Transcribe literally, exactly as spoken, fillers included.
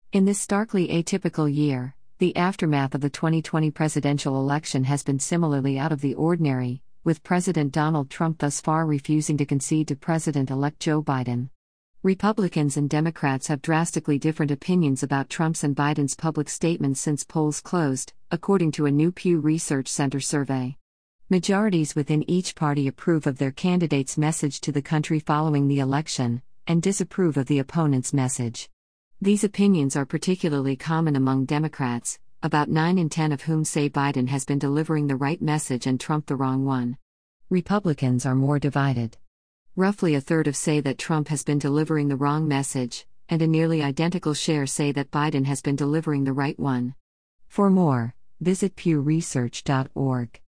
In this starkly atypical year, the aftermath of the twenty twenty presidential election has been similarly out of the ordinary, with President Donald Trump thus far refusing to concede to President-elect Joe Biden. Republicans and Democrats have drastically different opinions about Trump's and Biden's public statements since polls closed, according to a new Pew Research Center survey. Majorities within each party approve of their candidate's message to the country following the election, and disapprove of the opponent's message. These opinions are particularly common among Democrats, about nine in ten of whom say Biden has been delivering the right message and Trump the wrong one. Republicans are more divided. Roughly a third of say that Trump has been delivering the wrong message, and a nearly identical share say that Biden has been delivering the right one. For more, visit pew research dot org.